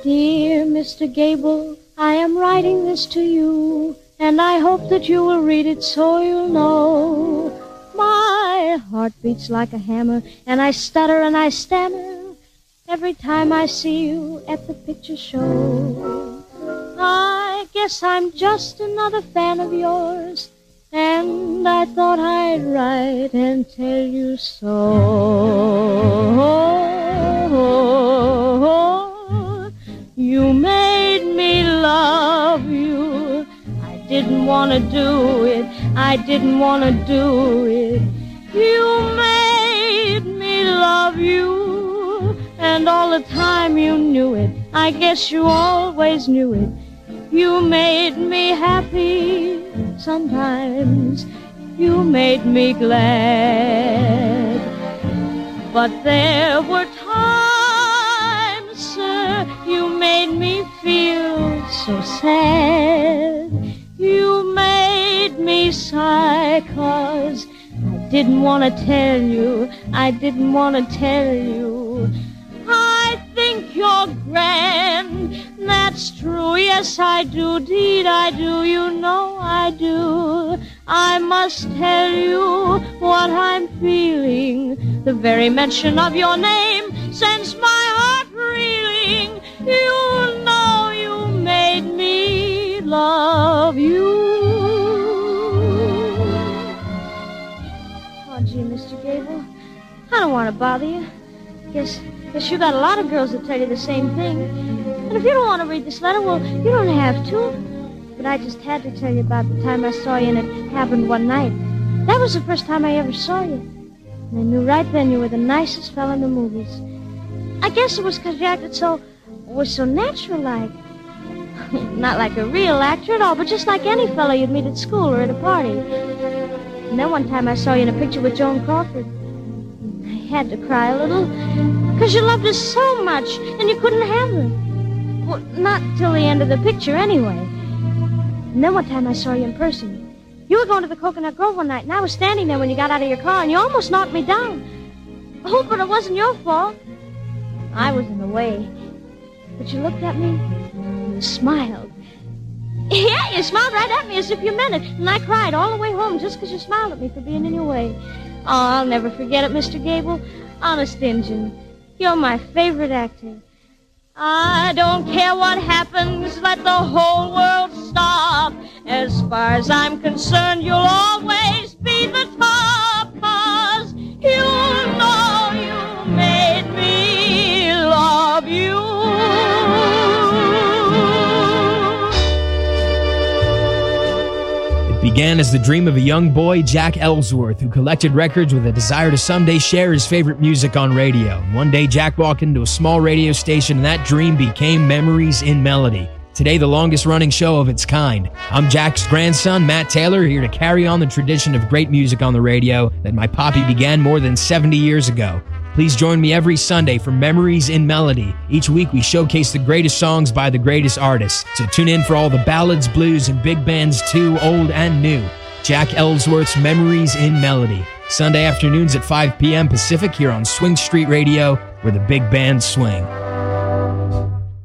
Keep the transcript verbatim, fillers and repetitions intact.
Dear Mister Gable, I am writing this to you, and I hope that you will read it so you'll know. My heart beats like a hammer, and I stutter and I stammer every time I see you at the picture show. I guess I'm just another fan of yours, and I thought I'd write and tell you so. You made me love you. I didn't want to do it. I didn't want to do it. You made me love you. And all the time you knew it. I guess you always knew it. You made me happy sometimes. You made me glad. But there were times, sir, you made me feel so sad. You made me sigh 'cause I didn't want to tell you. I didn't want to tell you. I think you're grand, that's true, yes I do, deed I do, you know I do. I must tell you what I'm feeling. The very mention of your name sends my heart reeling. You know you made me love you. Oh, gee, Mister Gable, I don't want to bother you. Guess... Guess you got a lot of girls that tell you the same thing. And if you don't want to read this letter, well, you don't have to. But I just had to tell you about the time I saw you, and it happened one night. That was the first time I ever saw you. And I knew right then you were the nicest fella in the movies. I guess it was because you acted so, was so natural-like. Not like a real actor at all, but just like any fella you'd meet at school or at a party. And then one time I saw you in a picture with Joan Crawford. I had to cry a little. Because you loved her so much, and you couldn't have her. Well, not till the end of the picture, anyway. And then one time I saw you in person. You were going to the Coconut Grove one night, and I was standing there when you got out of your car, and you almost knocked me down. Oh, but it wasn't your fault. I was in the way. But you looked at me, and you smiled. Yeah, you smiled right at me as if you meant it, and I cried all the way home just because you smiled at me for being in your way. Oh, I'll never forget it, Mister Gable. Honest Injun. You're my favorite actor. I don't care what happens, let the whole world stop. As far as I'm concerned, you'll always be the top. 'Cause you know you made me love you. Began as the dream of a young boy, Jack Ellsworth, who collected records with a desire to someday share his favorite music on radio. One day, Jack walked into a small radio station, and that dream became Memories in Melody. Today, the longest-running show of its kind. I'm Jack's grandson, Matt Taylor, here to carry on the tradition of great music on the radio that my poppy began more than seventy years ago. Please join me every Sunday for Memories in Melody. Each week we showcase the greatest songs by the greatest artists. So tune in for all the ballads, blues, and big bands too, old and new. Jack Ellsworth's Memories in Melody. Sunday afternoons at five p.m. Pacific here on Swing Street Radio, where the big bands swing.